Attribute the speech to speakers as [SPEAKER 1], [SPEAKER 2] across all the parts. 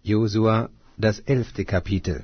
[SPEAKER 1] Josua, das 11. Kapitel.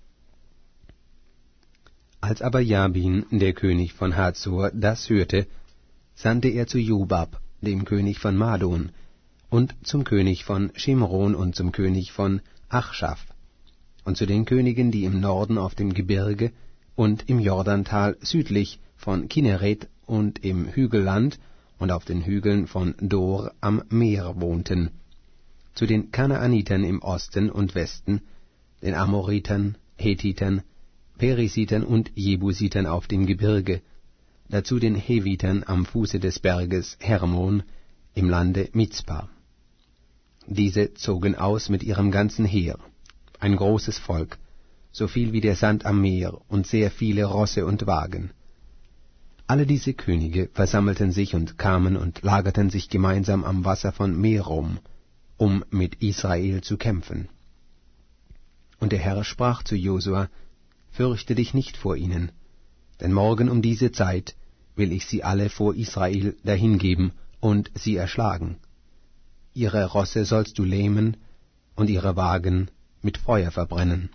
[SPEAKER 1] Als aber Jabin, der König von Hazor, das hörte, sandte er zu Jobab, dem König von Madon, und zum König von Shimron und zum König von Achschaf, und zu den Königen, die im Norden auf dem Gebirge und im Jordantal südlich von Kinneret und im Hügelland und auf den Hügeln von Dor am Meer wohnten, zu den Kanaanitern im Osten und Westen, den Amoritern, Hethitern, Perisitern und Jebusitern auf dem Gebirge, dazu den Hevitern am Fuße des Berges Hermon im Lande Mizpa. Diese zogen aus mit ihrem ganzen Heer, ein großes Volk, so viel wie der Sand am Meer und sehr viele Rosse und Wagen. Alle diese Könige versammelten sich und kamen und lagerten sich gemeinsam am Wasser von Merom, um mit Israel zu kämpfen. Und der Herr sprach zu Josua: Fürchte dich nicht vor ihnen, denn morgen um diese Zeit will ich sie alle vor Israel dahingeben und sie erschlagen. Ihre Rosse sollst du lähmen und ihre Wagen mit Feuer verbrennen.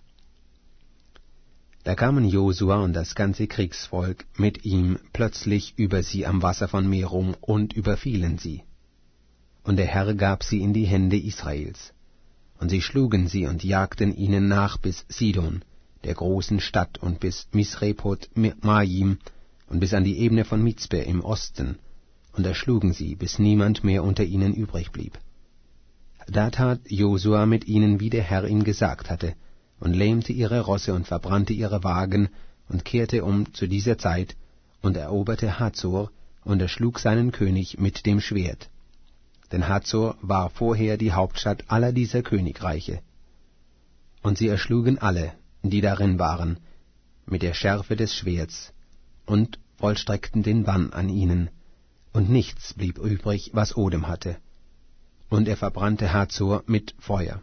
[SPEAKER 1] Da kamen Josua und das ganze Kriegsvolk mit ihm plötzlich über sie am Wasser von Merom und überfielen sie. Und der Herr gab sie in die Hände Israels. Und sie schlugen sie und jagten ihnen nach bis Sidon, der großen Stadt, und bis Misrepot Maim und bis an die Ebene von Mizpe im Osten, und erschlugen sie, bis niemand mehr unter ihnen übrig blieb. Da tat Josua mit ihnen, wie der Herr ihm gesagt hatte, und lähmte ihre Rosse und verbrannte ihre Wagen und kehrte um zu dieser Zeit und eroberte Hazor und erschlug seinen König mit dem Schwert. Denn Hazor war vorher die Hauptstadt aller dieser Königreiche. Und sie erschlugen alle, die darin waren, mit der Schärfe des Schwerts, und vollstreckten den Bann an ihnen, und nichts blieb übrig, was Odem hatte. Und er verbrannte Hazor mit Feuer.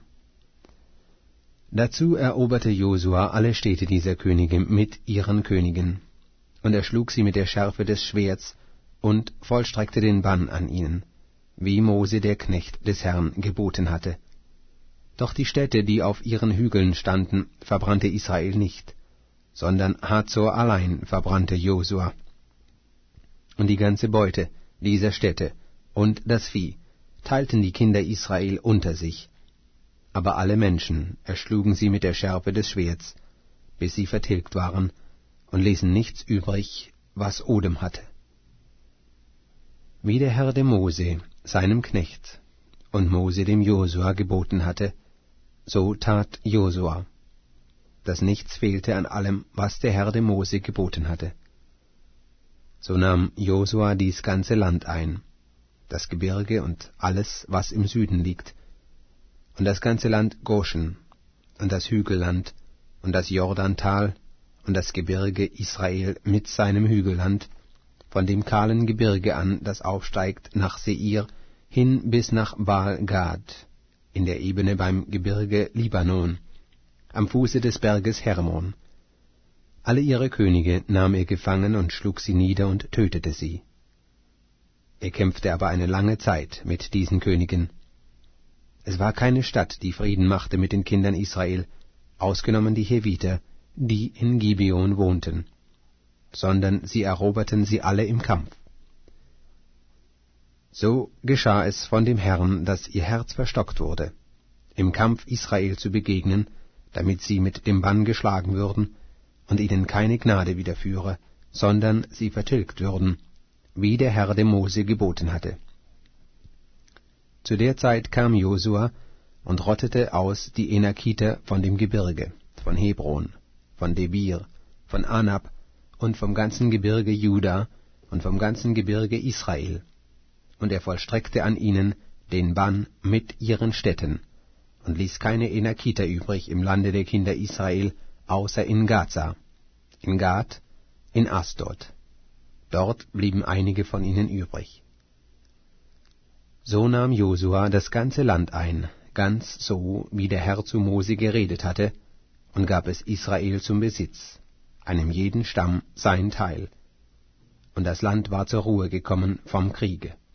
[SPEAKER 1] Dazu eroberte Josua alle Städte dieser Könige mit ihren Königen, und erschlug sie mit der Schärfe des Schwerts, und vollstreckte den Bann an ihnen, wie Mose der Knecht des Herrn geboten hatte. Doch die Städte, die auf ihren Hügeln standen, verbrannte Israel nicht, sondern Hazor allein verbrannte Josua. Und die ganze Beute dieser Städte und das Vieh teilten die Kinder Israel unter sich, aber alle Menschen erschlugen sie mit der Schärfe des Schwerts, bis sie vertilgt waren, und ließen nichts übrig, was Odem hatte. Wie der Herr dem Mose, seinem Knecht, und Mose dem Josua geboten hatte, so tat Josua, dass nichts fehlte an allem, was der Herr dem Mose geboten hatte. So nahm Josua dies ganze Land ein, das Gebirge und alles, was im Süden liegt, und das ganze Land Goshen, und das Hügelland, und das Jordantal, und das Gebirge Israel mit seinem Hügelland, von dem kahlen Gebirge an, das aufsteigt nach Seir, hin bis nach Baal-Gad, in der Ebene beim Gebirge Libanon, am Fuße des Berges Hermon. Alle ihre Könige nahm er gefangen und schlug sie nieder und tötete sie. Er kämpfte aber eine lange Zeit mit diesen Königen. Es war keine Stadt, die Frieden machte mit den Kindern Israel, ausgenommen die Heviter, die in Gibeon wohnten, sondern sie eroberten sie alle im Kampf. So geschah es von dem Herrn, dass ihr Herz verstockt wurde, im Kampf Israel zu begegnen, damit sie mit dem Bann geschlagen würden und ihnen keine Gnade widerführe, sondern sie vertilgt würden, wie der Herr dem Mose geboten hatte. Zu der Zeit kam Josua und rottete aus die Enakiter von dem Gebirge, von Hebron, von Debir, von Anab und vom ganzen Gebirge Juda und vom ganzen Gebirge Israel. Und er vollstreckte an ihnen den Bann mit ihren Städten und ließ keine Enakiter übrig im Lande der Kinder Israel, außer in Gaza, in Gad, in Asdod. Dort blieben einige von ihnen übrig. So nahm Josua das ganze Land ein, ganz so, wie der Herr zu Mose geredet hatte, und gab es Israel zum Besitz, einem jeden Stamm sein Teil. Und das Land war zur Ruhe gekommen vom Kriege.